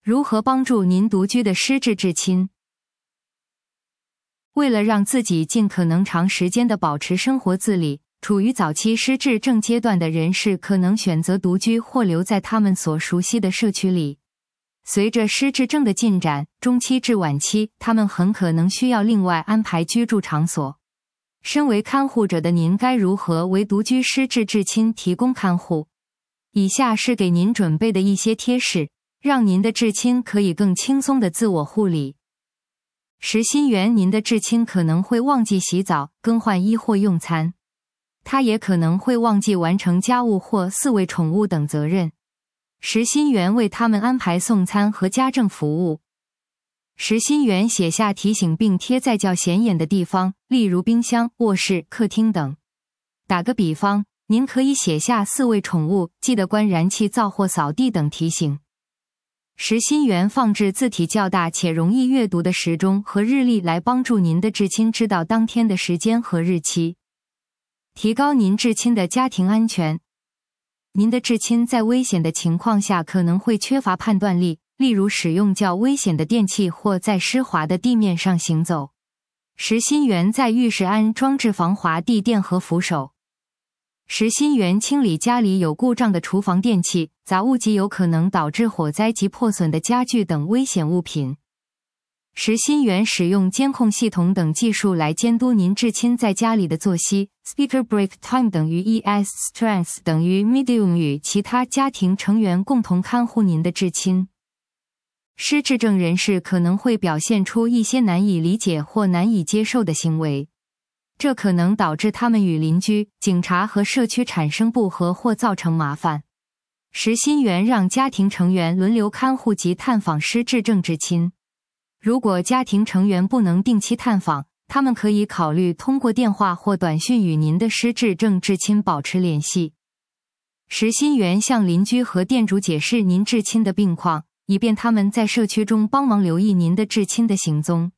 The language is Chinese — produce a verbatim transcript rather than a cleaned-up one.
如何帮助您独居的失智至亲？为了让自己尽可能长时间地保持生活自理，处于早期失智症阶段的人士可能选择独居或留在他们所熟悉的社区里。随着失智症的进展，中期至晚期，他们很可能需要另外安排居住场所。身为看护者的您该如何为独居失智至亲提供看护？以下是给您准备的一些贴士，让您的至亲可以更轻松地自我护理。实心源，您的至亲可能会忘记洗澡、更换衣或用餐，他也可能会忘记完成家务或饲喂宠物等责任。实心源为他们安排送餐和家政服务。实心源写下提醒并贴在较显眼的地方，例如冰箱、卧室、客厅等。打个比方，您可以写下饲喂宠物、记得关燃气灶或扫地等提醒。实心源放置字体较大且容易阅读的时钟和日历来帮助您的至亲知道当天的时间和日期。提高您至亲的家庭安全。您的至亲在危险的情况下可能会缺乏判断力，例如使用较危险的电器或在湿滑的地面上行走。实心源在浴室安装置防滑地垫和扶手。实心源清理家里有故障的厨房电器、杂物及有可能导致火灾及破损的家具等危险物品。实心源使用监控系统等技术来监督您至亲在家里的作息。Speaker break time 等于 E S strength 等于 medium 与其他家庭成员共同看护您的至亲。失智症人士可能会表现出一些难以理解或难以接受的行为，这可能导致他们与邻居、警察和社区产生不和或造成麻烦。实心源让家庭成员轮流看护及探访失智症至亲。如果家庭成员不能定期探访，他们可以考虑通过电话或短讯与您的失智症至亲保持联系。实心源向邻居和店主解释您至亲的病况，以便他们在社区中帮忙留意您的至亲的行踪。